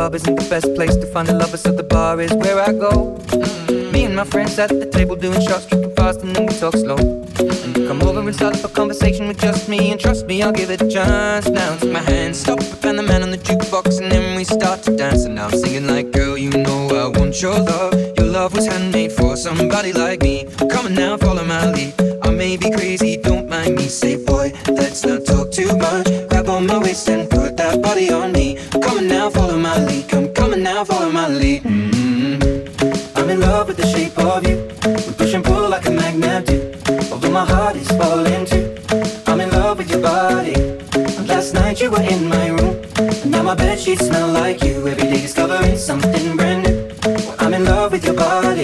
club isn't the best place to find a lover, so the bar is where I go. Me and my friends at the table doing shots, tripping fast, and then we talk slow. And you come over and start up a conversation with just me, and trust me, I'll give it a chance. Now take my hand, stop, and the man on the jukebox, and then we start to dance. And now I'm singing like, girl, you know I want your love. Your love was handmade for somebody like me. Come on now, follow my lead. I may be crazy, don't mind me. Say, boy, let's not talk too much. Grab on my waist and put that body on me. Come on now, follow my lead. Come on now, follow my lead. I'm in love with the shape of you. We push and pull like a magnet do. Although my heart is falling too. I'm in love with your body. And last night you were in my room. And now my bedsheets smell like you. Every day discovering something brand new. I'm in love with your body.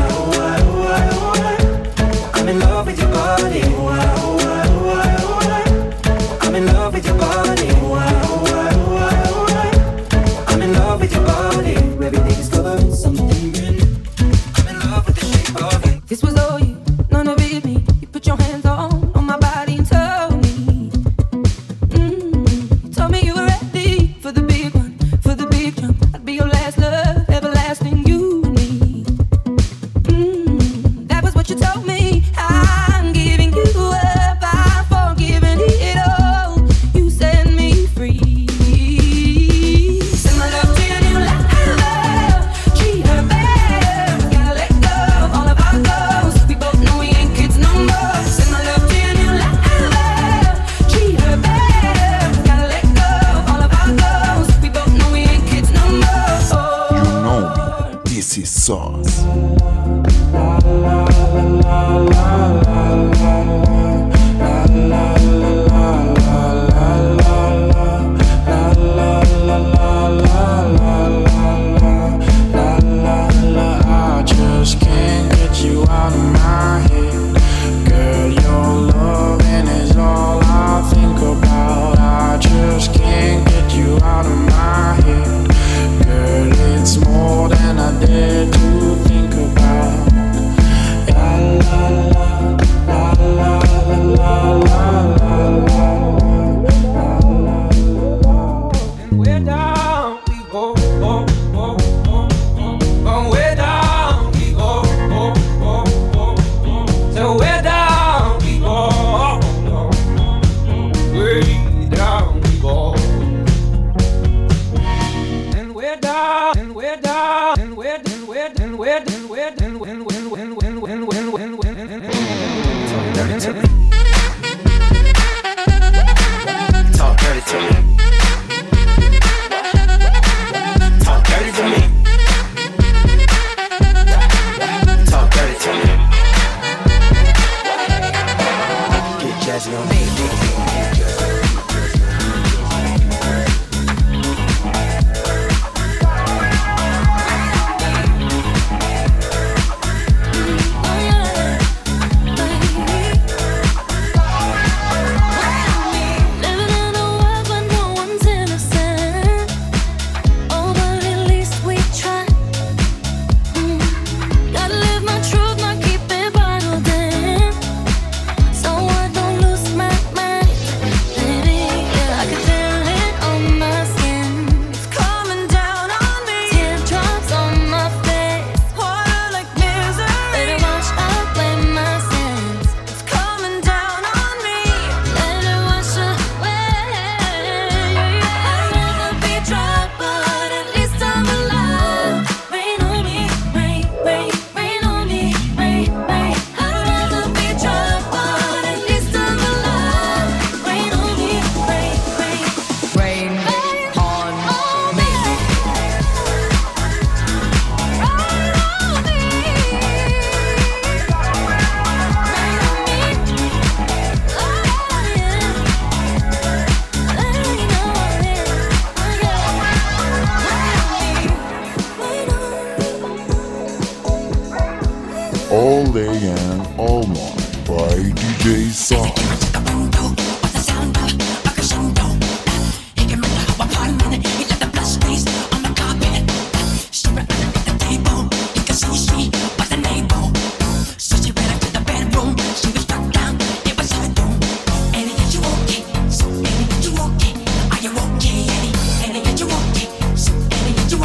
I'm in love with your body. I'm in love with your body. I'm in love with your body. Every day discovering something brand new. I'm in love with the shape of you. This was all you, none of it me. You put your hands on my body and told me. You told me you were ready for the big one, for the big jump. I'd be your last love, everlasting, you and me. That was what you told me. I'm giving you up, I'm forgiving it all. You set me free. Send my love to your new love. Treat her better. Gotta let go of all of our goals. We both know we ain't kids no more. Send my love to your new love. Treat her better. Gotta let go of all of our goals. We both know we ain't kids no more. You know me, this is Sauce. I just can't get you out of my head. Girl, your loving is all I think about. I just can't get you out of my head. Girl, it's more than I dare to think about. La la la la la la la la. And we're down, we go, oh, oh, oh, oh. We're down, we go, oh, oh, oh, oh. So we're down, we go, oh, oh, oh. Way down, we go. And we're down, and we're down, and we're down, and we're down, and we're down, and we're down, and we're down, and we're down, and we're down, and we're down. Talk dirty to me. Talk dirty to me. Talk dirty to me. Get jazzy on me. All day and all night by DJ Sauce. You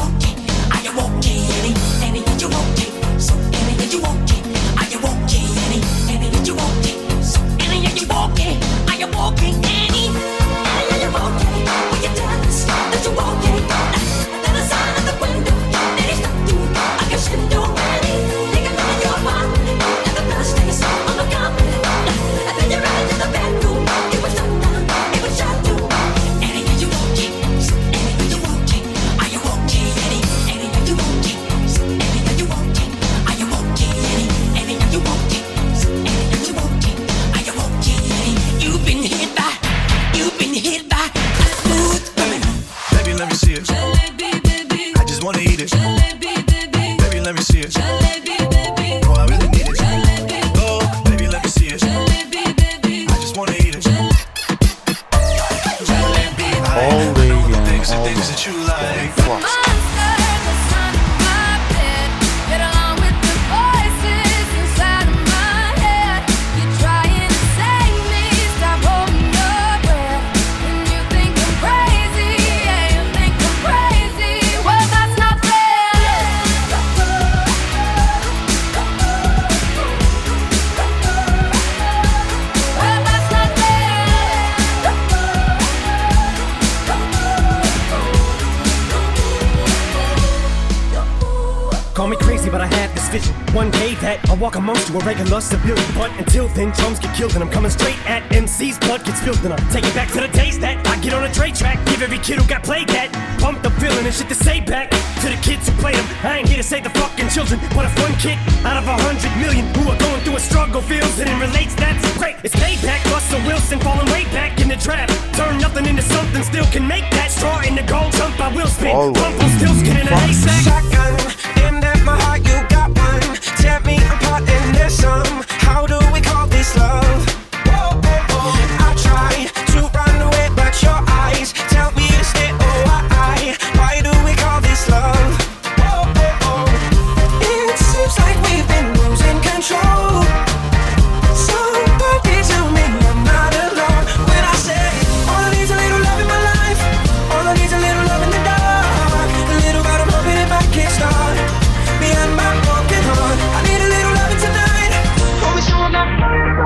I walk amongst you a regular civilian, but until then, drums get killed and I'm coming straight at MC's blood gets spilled and I take it back to the days that I get on a Dre track, give every kid who got played that pump the feeling and shit to say back to the kids who played them. I ain't here to save the fucking children, but if one kid out of 100 million who are going through a struggle feels it and relates, that's great. It's payback. Russell Wilson falling way back in the draft, turn nothing into something, still can make that straw in the gold jump. I will spin. Rumple still skin in a haystack. Shotgun, aimed at my heart, you got one. Tear me apart and there's some. How do we call this love? Whoa, oh, oh. I try to run away, but your eyes tell me to stay. Oh, why do we call this love? Whoa, oh, oh. It seems like we've been losing control. Somebody tell me I'm not alone when I say all I need is a little love in my life. All I need is a little love in the dark. A little bit of hoping if I can't start behind my broken heart. I need a little loving tonight. Hold me so I'm not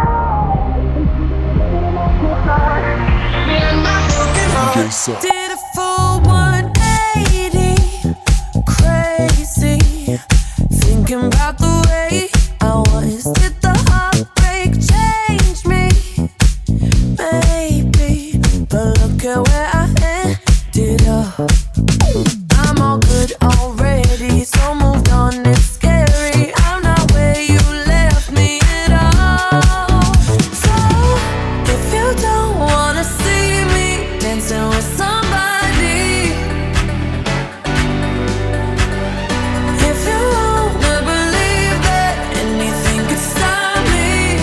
behind my broken heart. DJ Sauce. Did a full 180, crazy, thinking about the way I was. Did the heartbreak change me? Maybe, but look at where I ended up. I'm all good already, so moved on, it's scary. I'm not where you left me at all. So, if you don't wanna see me dancing with somebody, if you wanna believe that anything could stop me,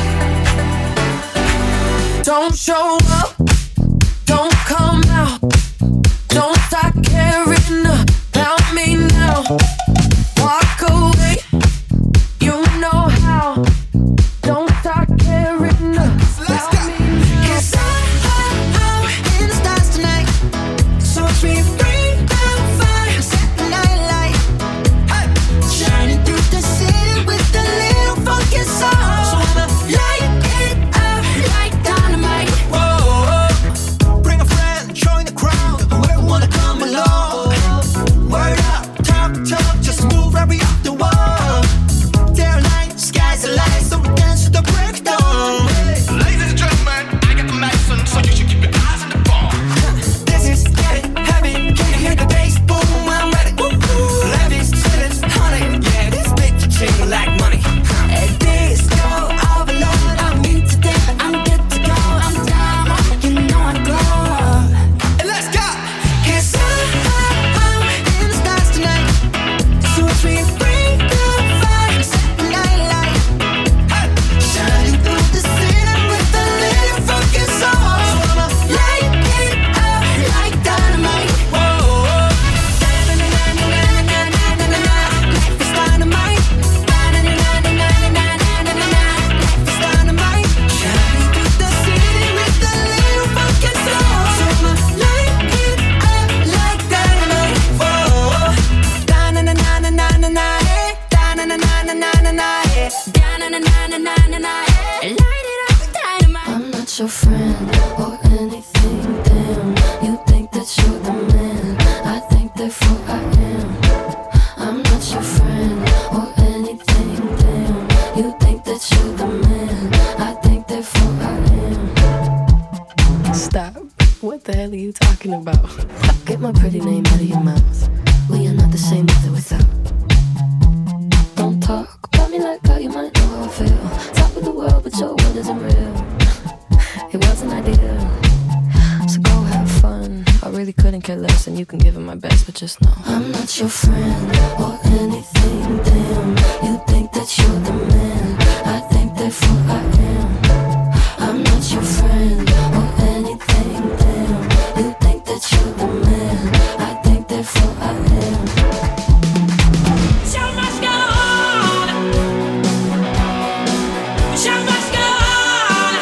don't show up, don't come out, don't start caring about me now. Walk away, you know how. Don't start caring about me now. 'Cause I'm in the stars tonight, so we bring the fire, set the night light. Hey. Shining through the city with a little funky soul. So I'ma light it up like dynamite. Whoa, bring a friend, join the crowd. Whoever wanna come along. Word up, talk, just move right up the wall. They're light, skies are light, so we dance to the breakdown. Ladies and gentlemen, I got the medicine, so you should keep your eyes on the ball. This is getting heavy, can you hear the bass boom? I'm ready. Levies, ceilings, honey, yeah, this bitch jingle like money. At disco overload, I'm in today, I'm good to go. I'm down, you know I go. And let's go. 'Cause I'm in the stars tonight, so we bring the fire, set the night light. Hey. Shining through the city with a little funky soul. So I'ma Light it up like dynamite. whoa. Life is dynamite. Life is dynamite. Shining through the city with a little funky soul. So I'ma Light it up like dynamite. whoa. Light it up like dynamite. I'm not your friend or anything, damn. You think that you're the man, I think therefore I am. I'm not your friend or anything, damn. You think that you're the man, I think therefore I am. Stop. What the hell are you talking about? Get my pretty name out of your mouth. We are not the same with or without. Don't talk about me like how you might know how I feel. Top of the world, but your world isn't real. It wasn't ideal. So go have fun. I really couldn't care less, and you can give it my best, but just know I'm not your friend or anything, damn. You think that you're the man, I think therefore I am. I'm not your friend or anything, damn. You think that you're the man, I think therefore I am. Show must go on. Show must go on.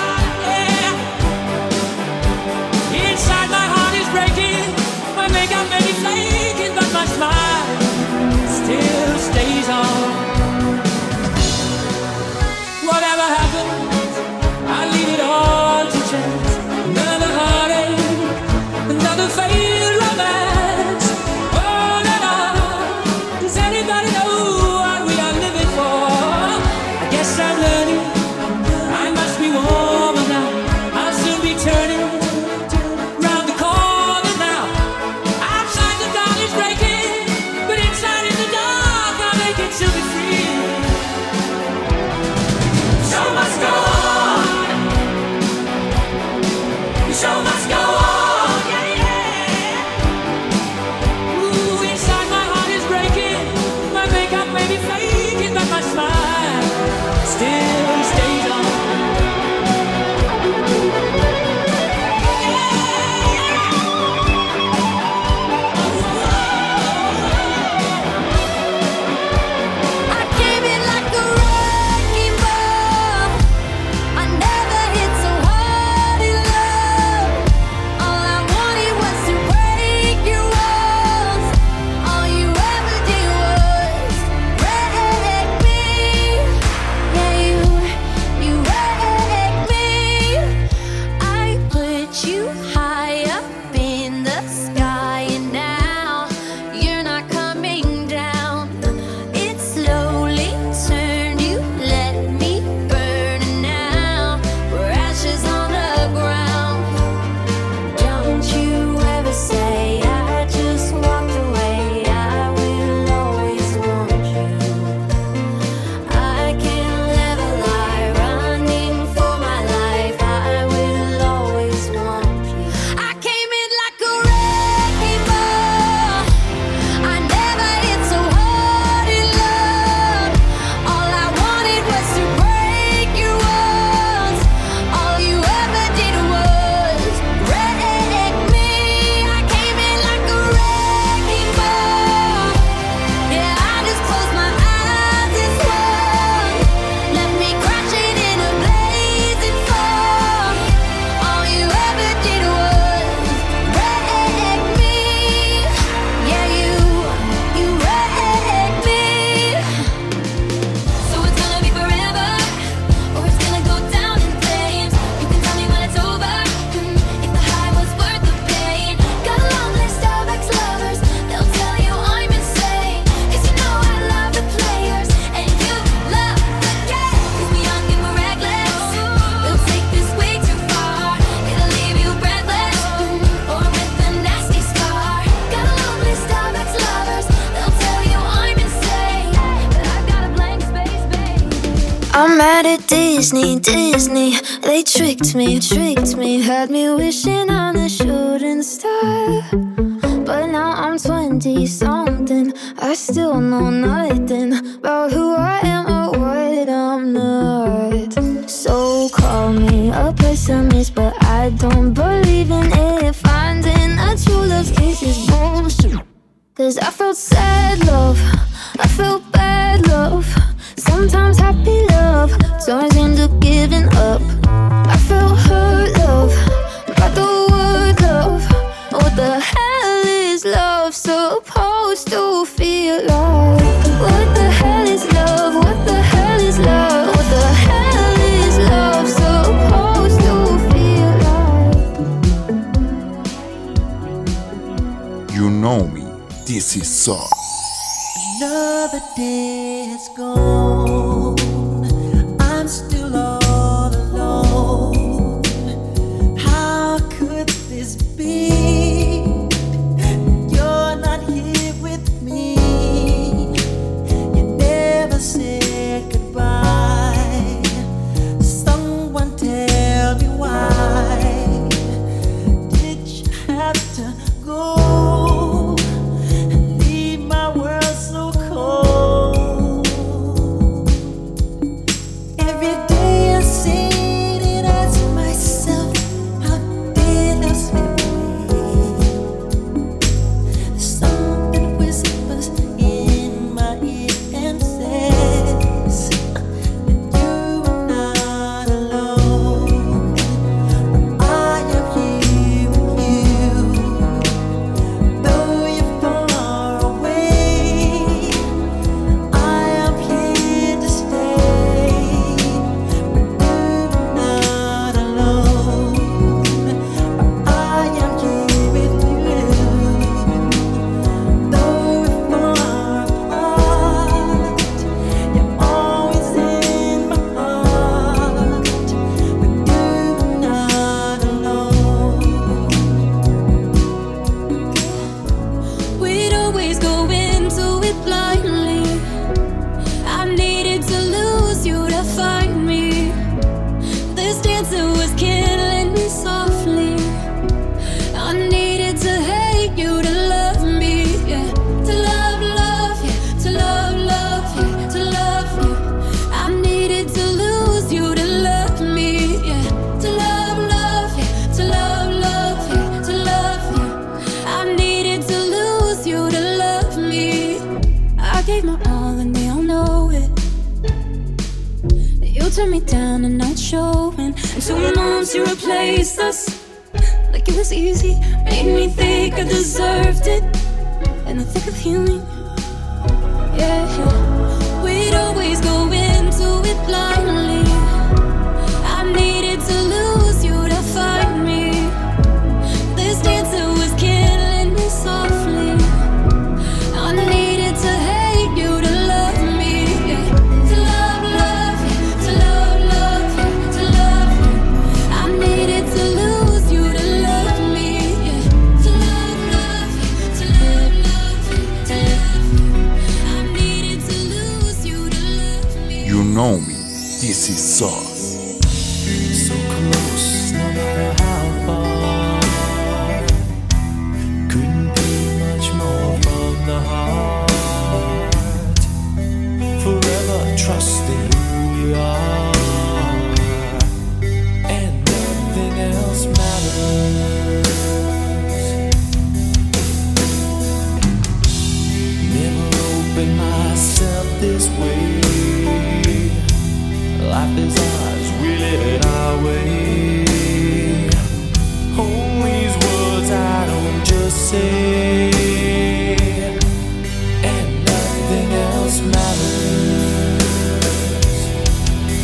Yeah. Inside my heart is breaking. My makeup may be flaking, but my smile still stays on. Yes, I'm learning. I must be warmer now. I'll soon be turning round the corner now. Outside the dawn is breaking, but inside in the dark I'll make it to be free. Show must go on. The show must go on. Yeah, yeah. Ooh, inside my heart is breaking. My makeup may be faking, but my smile still stays on. I came in like a wrecking ball. I never hit so hard in love. All I wanted was to break your walls. All you ever did was wreck me. Yeah, you wrecked me. I put you high up in the sky, and now you're not coming down. It slowly turned, you let me burn, and now we're ashes on the ground. Don't you ever say I just walked away. I will always want you. I can't live a lie, running for my life. I will always want you. I came in like a wrecking ball. I never hit so hard in love. All I wanted was to break your walls. All you ever did was wreck me. I came in like a wrecking ball. Yeah, I just closed my eyes and swung. Left me crashing in a blazing fall. All you ever did was wreck me. Yeah, you wrecked me. So it's gonna be forever, or it's gonna go down in flames. You can tell me when it's over, if the high was worth the pain. Got a long list of ex-lovers, they'll tell you I'm insane. 'Cause you know I love the players, and you love the game. 'Cause we're young and we're reckless, we'll take this way too far. It'll leave you breathless, or with a nasty scar. Got a long list of ex-lovers, they'll tell you I'm insane. But I've got a blank space, baby. I'm mad at Disney. They tricked me, had me wishing on a shooting star. But now I'm 20 something, I still know nothing about who I am or what I'm not. So call me a pessimist, but I don't believe in it. Finding a true love's kiss is bullshit. 'Cause I felt sad love, I felt bad love. Sometimes happy love turns into giving up. I felt hurt love, got the word love. What the hell is love supposed to feel like? What the hell is love? What the hell is love? What the hell is love supposed to feel like? You know me, this is sauce. Another day has gone. I'm still all alone. How could this be? You're not here with me. You never said goodbye. Someone tell me why did you have to go? Leave my world so cold. turned me down and not showing. And 2 months you replaced us like it was easy. Made me think I deserved it in the thick of healing. Yeah, we'd always go into it blindly. I needed to lose you to find me. This dancer was killing me softly. I needed to hate you to love me. Yeah. To love you, to love you, to love you. I needed to lose you to love me. Yeah. To love you, to love you, to love you. I needed to lose you to love me. You know me, this is sauce. So close, no matter how far. Couldn't be much more from the heart. Forever trusting who we are, and nothing else matters. Never opened myself this way. Life is ours, we live it our way. All these words I don't just say, and nothing else matters.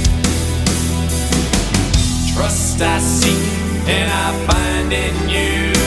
Trust I seek and I find in you.